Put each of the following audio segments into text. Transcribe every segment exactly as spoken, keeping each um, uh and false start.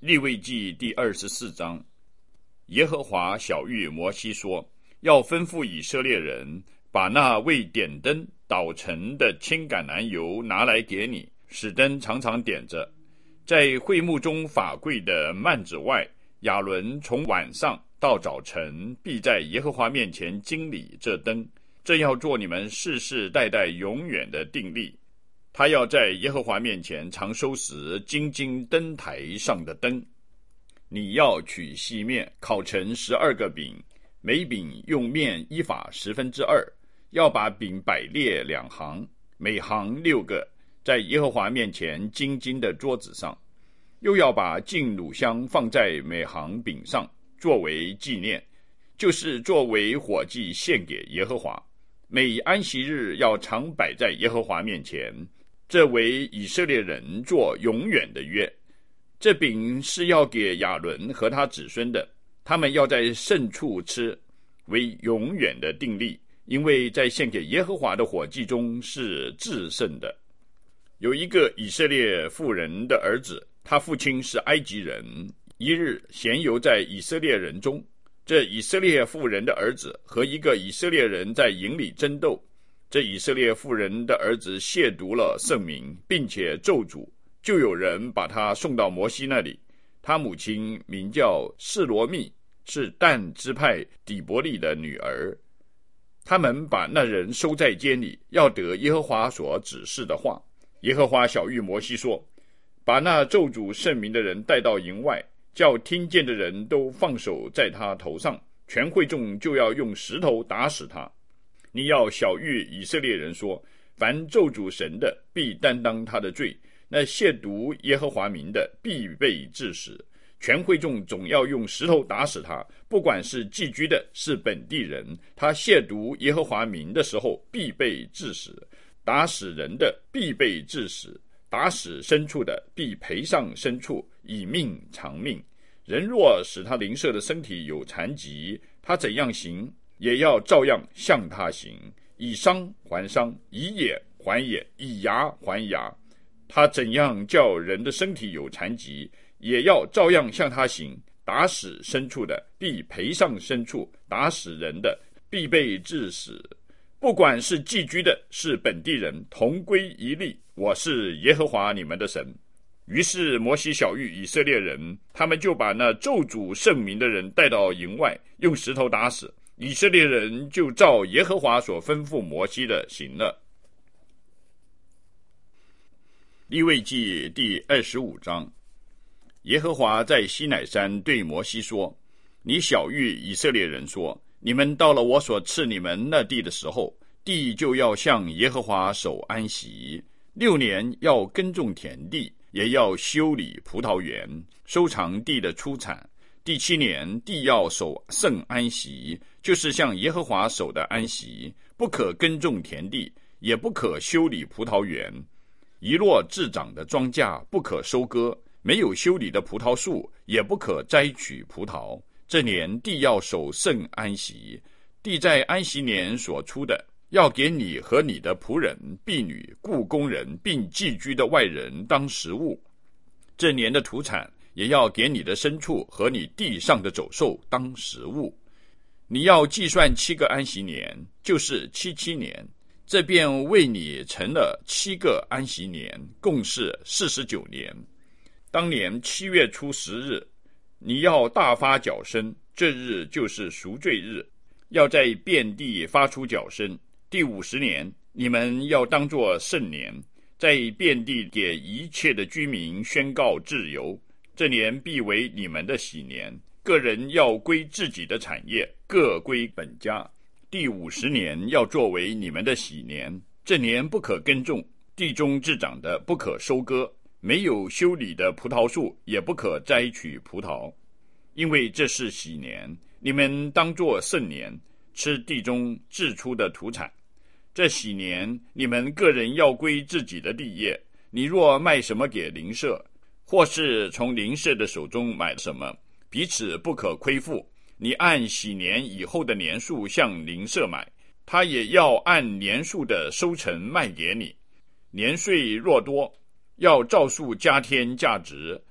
利未记第二十四章，耶和华晓谕摩西说，要吩咐以色列人把那未点灯捣成的青橄榄油拿来给你，使灯常常点着。在会幕中法柜的幔子外，亚伦从晚上到早晨必在耶和华面前经理这灯，这要做你们世世代代永远的定例。他要在耶和华面前常收拾金金灯台上的灯。你要取细面，烤成十二个饼，每饼用面一法十分之二，要把饼摆列两行，每行六个，在耶和华面前金金的桌子上。又要把净乳香放在每行饼上，作为纪念，就是作为火祭献给耶和华。每安息日要常摆在耶和华面前，这为以色列人做永远的约。这饼是要给亚伦和他子孙的，他们要在圣处吃，为永远的定例，因为在献给耶和华的火祭中是至圣的。有一个以色列妇人的儿子，他父亲是埃及人，一日闲游在以色列人中，这以色列妇人的儿子和一个以色列人在营里争斗，这以色列妇人的儿子亵渎了圣名，并且咒诅，就有人把他送到摩西那里。他母亲名叫示罗密，是但支派底伯利的女儿。他们把那人收在监里，要得耶和华所指示的话。耶和华晓谕摩西说，把那咒诅圣名的人带到营外，叫听见的人都放手在他头上，全会众就要用石头打死他。你要晓谕以色列人说，凡咒诅神的必担当他的罪，那亵渎耶和华名的必被治死。全会众总要用石头打死他，不管是寄居的是本地人，他亵渎耶和华名的时候必被治死。打死人的必被治死，打死牲畜的必赔上牲畜，以命偿命。人若使他邻舍的身体有残疾，他怎样行，也要照样向他行，以伤还伤，以眼还眼，以牙还牙。他怎样叫人的身体有残疾，也要照样向他行。打死牲畜的必赔上牲畜，打死人的必被治死。不管是寄居的是本地人，同归一例。我是耶和华你们的神。于是摩西晓谕以色列人，他们就把那咒诅圣名的人带到营外，用石头打死。以色列人就照耶和华所吩咐摩西的行了。利未记第二十五章，耶和华在西乃山对摩西说，你晓谕以色列人说，你们到了我所赐你们那地的时候，地就要向耶和华守安息。六年要耕种田地，也要修理葡萄园，收藏地的出产。第七年，地要守圣安息，就是向耶和华守的安息，不可耕种田地，也不可修理葡萄园。一落自长的庄稼不可收割，没有修理的葡萄树也不可摘取葡萄。这年地要守圣安息，地在安息年所出的，要给你和你的仆人、婢女、雇工人，并寄居的外人当食物。这年的土产也要给你的牲畜和你地上的走兽当食物。你要计算七个安息年，就是七七年，这便为你成了七个安息年，共是四十九年。当年七月初十日，你要大发角声，这日就是赎罪日，要在遍地发出角声。第五十年，你们要当作圣年，在遍地给一切的居民宣告自由。这年必为你们的喜年，个人要归自己的产业，各归本家。第五十年要作为你们的喜年，这年不可耕种，地中自长的不可收割，没有修理的葡萄树也不可摘取葡萄，因为这是喜年，你们当作圣年，吃地中自出的土产。这喜年，你们个人要归自己的地业。你若卖什么给邻舍，或是从邻舍的手中买什么，彼此不可亏负。你按喜年以后的年数向邻舍买，他也要按年数的收成卖给你。年税若多，要照数加添价值，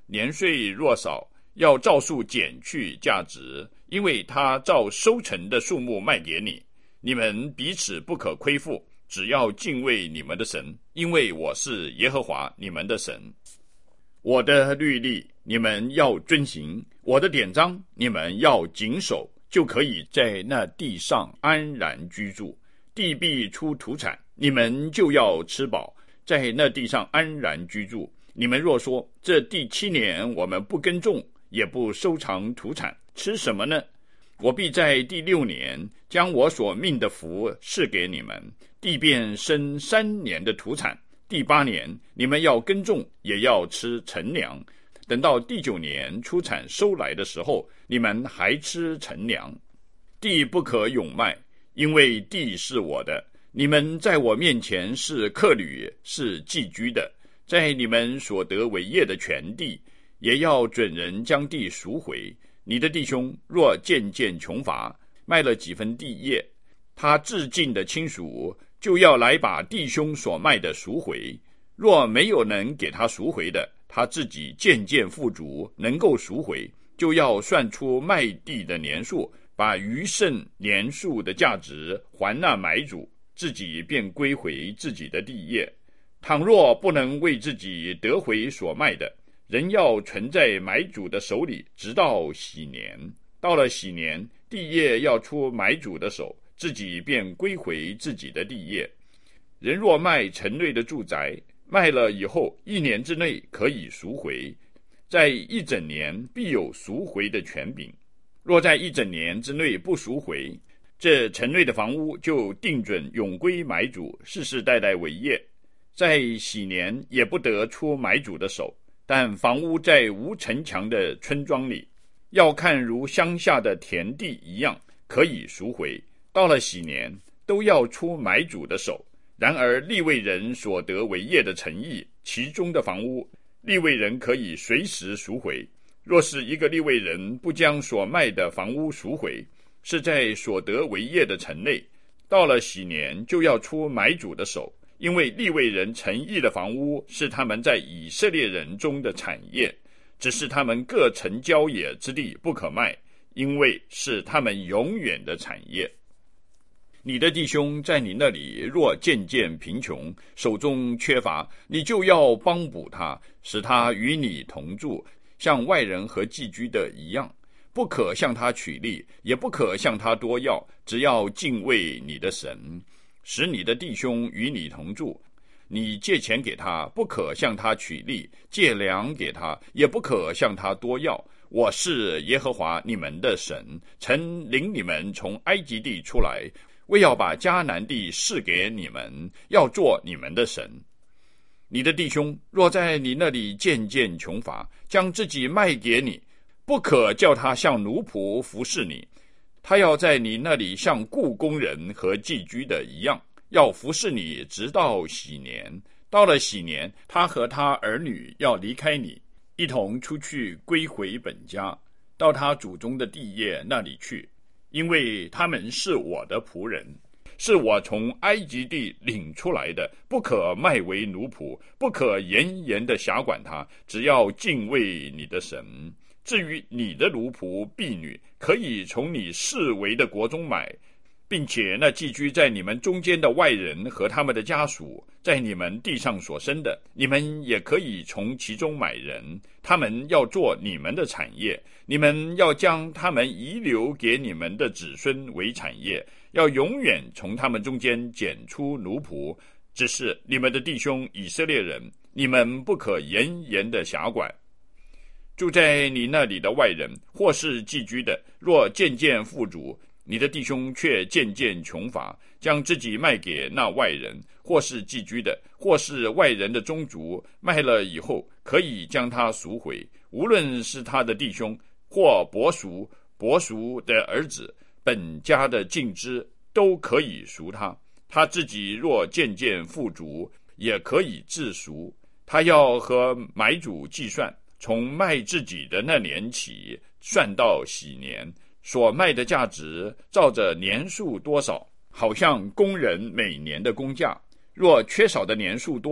年税若少，要照数减去价值，因为他照收成的数目卖给你。你们彼此不可亏负，只要敬畏你们的神，因为我是耶和华你们的神。我的律例你们要遵行，我的典章你们要谨守，就可以在那地上安然居住。地必出土产，你们就要吃饱，在那地上安然居住。你们若说，这第七年我们不耕种，也不收藏土产，吃什么呢？我必在第六年将我所命的福赐给你们，地便生三年的土产。第八年你们要耕种，也要吃陈粮。等到第九年出产收来的时候，你们还吃陈粮。地不可永卖，因为地是我的。你们在我面前是客旅，是寄居的。在你们所得为业的全地，也要准人将地赎回。你的弟兄若渐渐穷乏，卖了几分地业，他至近的亲属就要来把弟兄所卖的赎回。若没有能给他赎回的，他自己渐渐富足，能够赎回，就要算出卖地的年数，把余剩年数的价值还那买主，自己便归回自己的地业。倘若不能为自己得回所卖的，人要存在买主的手里，直到禧年。到了禧年，地业要出买主的手，自己便归回自己的地业。人若卖城内的住宅，卖了以后一年之内可以赎回，在一整年必有赎回的权柄。若在一整年之内不赎回，这城内的房屋就定准永归买主，世世代代为业。在禧年也不得出买主的手，但房屋在无城墙的村庄里，要看如乡下的田地一样，可以赎回。到了禧年，都要出买主的手。然而利未人所得为业的城邑，其中的房屋，利未人可以随时赎回。若是一个利未人不将所卖的房屋赎回，是在所得为业的城内，到了禧年就要出买主的手。因为利未人城邑的房屋是他们在以色列人中的产业，只是他们各城郊野之地不可卖，因为是他们永远的产业。你的弟兄在你那里若渐渐贫穷，手中缺乏，你就要帮补他，使他与你同住，像外人和寄居的一样。不可向他取利，也不可向他多要，只要敬畏你的神，使你的弟兄与你同住。你借钱给他，不可向他取利；借粮给他，也不可向他多要。我是耶和华你们的神，曾领你们从埃及地出来，为要把迦南地赐给你们，要做你们的神。你的弟兄若在你那里渐渐穷乏，将自己卖给你，不可叫他像奴仆服侍你，他要在你那里像雇工人和寄居的一样，要服侍你直到禧年。到了禧年，他和他儿女要离开你，一同出去归回本家，到他祖宗的地业那里去，因为他们是我的仆人，是我从埃及地领出来的，不可卖为奴仆，不可严严的辖管他，只要敬畏你的神。至于你的奴仆婢女，可以从你视为的国中买，并且那寄居在你们中间的外人和他们的家属，在你们地上所生的，你们也可以从其中买人，他们要做你们的产业，你们要将他们遗留给你们的子孙为产业，要永远从他们中间拣出奴仆。只是你们的弟兄以色列人，你们不可严严的辖管。住在你那里的外人或是寄居的，若渐渐富足，你的弟兄却渐渐穷乏，将自己卖给那外人，或是寄居的，或是外人的宗族，卖了以后，可以将他赎回。无论是他的弟兄，或伯叔、伯叔的儿子，本家的近支，都可以赎他。他自己若渐渐富足，也可以自赎。他要和买主计算，从卖自己的那年起算到禧年，所卖的价值照着年数多少，好像工人每年的工价。若缺少的年数多，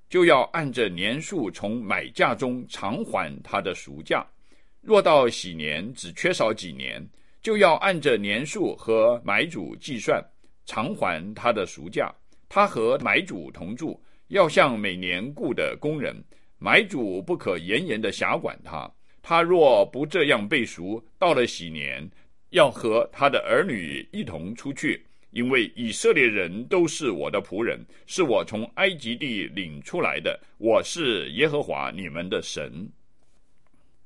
就要按着年数从买价中偿还他的赎价。若到喜年只缺少几年，就要按着年数和买主计算，偿还他的赎价。他和买主同住，要像每年雇的工人，买主不可严严的辖管他。他若不这样被赎，到了喜年，要和他的儿女一同出去，因为以色列人都是我的仆人，是我从埃及地领出来的，我是耶和华你们的神。